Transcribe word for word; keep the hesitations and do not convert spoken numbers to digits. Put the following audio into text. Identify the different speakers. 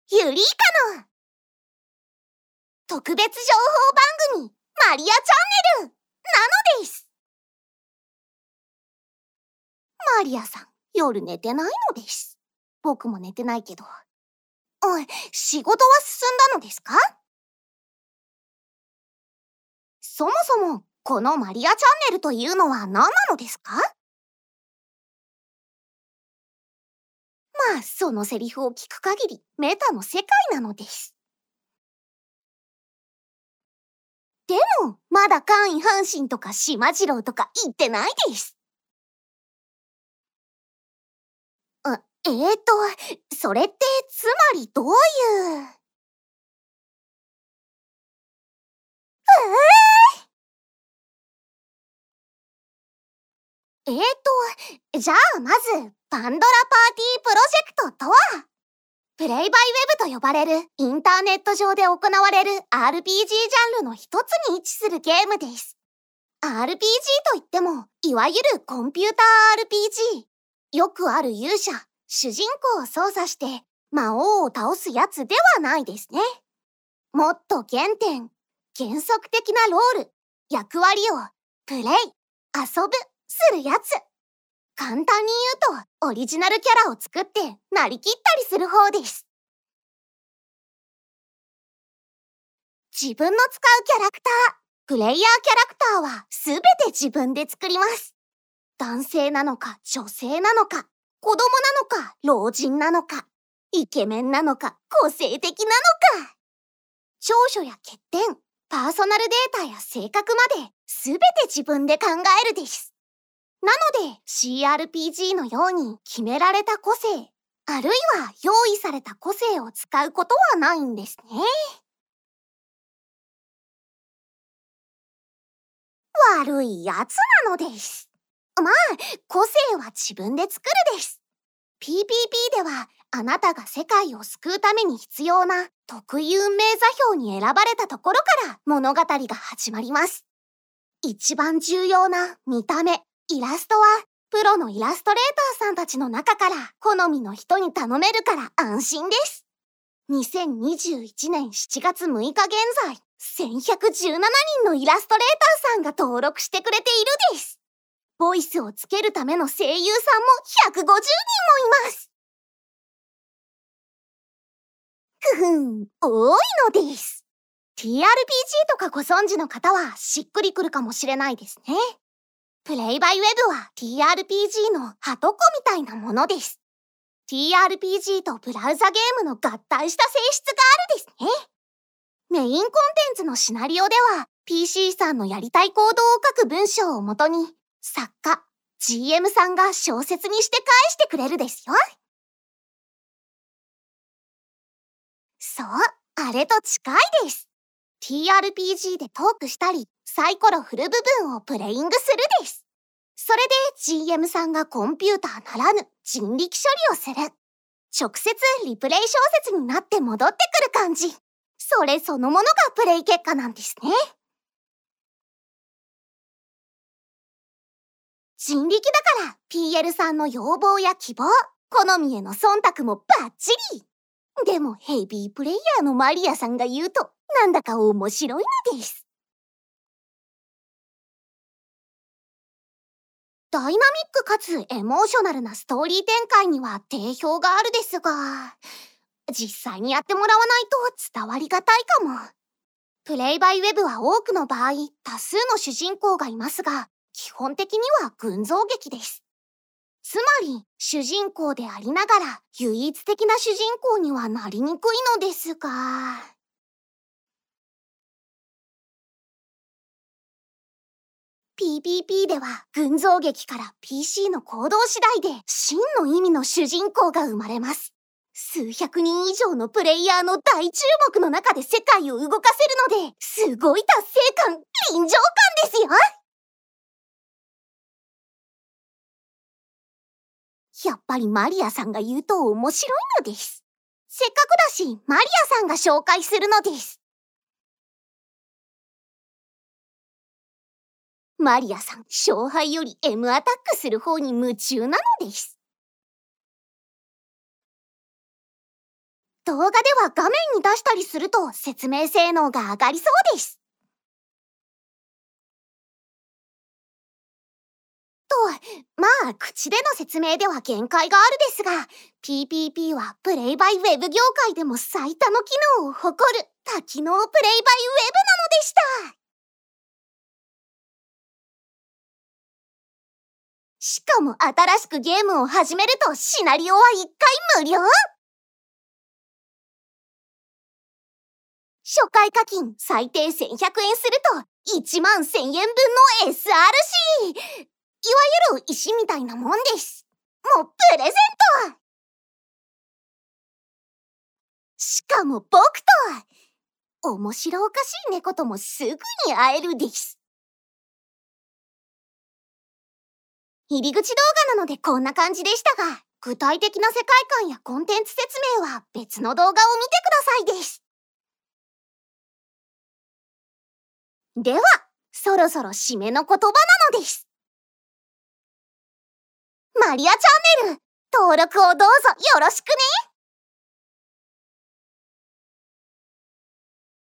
Speaker 1: ユリイカの特別情報番組マリアチャンネルなのです。マリアさん、夜寝てないのです。僕も寝てないけど。おい、仕事は進んだのですか？そもそもこのマリアチャンネルというのは何なのですか？まあ、そのセリフを聞く限りメタの世界なのです。でも、まだ簡易阪神とか島次郎とか言ってないです。あ、えーと、それってつまりどういう…えー、えーと、じゃあまず、パンドラパーティープロジェクトとは、プレイバイウェブと呼ばれるインターネット上で行われる アールピージー ジャンルの一つに位置するゲームです。アールピージー といっても、いわゆるコンピューター アールピージー。よくある勇者、主人公を操作して魔王を倒すやつではないですね。もっと原点、原則的なロール、役割をプレイ、遊ぶ、するやつ。簡単に言うと、オリジナルキャラを作ってなりきったりする方です。自分の使うキャラクター、プレイヤーキャラクターはすべて自分で作ります。男性なのか女性なのか、子供なのか老人なのか、イケメンなのか個性的なのか。長所や欠点、パーソナルデータや性格まですべて自分で考えるです。なので シーアールピージー のように決められた個性、あるいは用意された個性を使うことはないんですね。悪いやつなのです。まあ、個性は自分で作るです。ピーピーピー では、あなたが世界を救うために必要な特異運命座標に選ばれたところから物語が始まります。一番重要な見た目、イラストは、プロのイラストレーターさんたちの中から好みの人に頼めるから安心です。にせんにじゅういちねんしちがつむいか現在、せんひゃくじゅうななにんのイラストレーターさんが登録してくれているです。ボイスをつけるための声優さんもひゃくごじゅうにんもいます。ふふん、多いのです。ティーアールピージー とかご存知の方はしっくりくるかもしれないですね。プレイバイウェブは ティーアールピージー のハトコみたいなものです。ティーアールピージー とブラウザゲームの合体した性質があるですね。メインコンテンツのシナリオでは ピーシー さんのやりたい行動を書く文章をもとに作家、ジーエム さんが小説にして返してくれるですよ。そう、あれと近いです。ティーアールピージー でトークしたり、サイコロ振る部分をプレイングするです。それで ジーエム さんがコンピューターならぬ人力処理をする。直接リプレイ小説になって戻ってくる感じ。それそのものがプレイ結果なんですね。人力だから ピーエル さんの要望や希望、好みへの忖度もバッチリ。でもヘビープレイヤーのマリアさんが言うとなんだか面白いのです。ダイナミックかつエモーショナルなストーリー展開には定評があるですが、実際にやってもらわないと伝わりがたいかも。プレイバイウェブは多くの場合多数の主人公がいますが、基本的には群像劇です。つまり主人公でありながら唯一的な主人公にはなりにくいのですが、ピーピーピー では群像劇から ピーシー の行動次第で真の意味の主人公が生まれます。数百人以上のプレイヤーの大注目の中で世界を動かせるので、すごい達成感、臨場感ですよ。やっぱりマリアさんが言うと面白いのです。せっかくだし、マリアさんが紹介するのです。マリアさん、勝敗より エム アタックする方に夢中なのです。 動画では画面に出したりすると説明性能が上がりそうです。と、まあ、口での説明では限界があるですが、ピーピーピー はプレイバイウェブ業界でも最多の機能を誇る多機能プレイバイウェブなのでした。しかも新しくゲームを始めるとシナリオはいっかい無料。初回課金最低せんひゃくえんするといちまんせんえんぶんの エスアールシー。 いわゆる石みたいなもんです。もうプレゼント。しかも僕と面白おかしい猫ともすぐに会えるです。入り口動画なのでこんな感じでしたが、具体的な世界観やコンテンツ説明は別の動画を見てくださいです。では、そろそろ締めの言葉なのです。マリアチャンネル登録をどうぞよろしくね。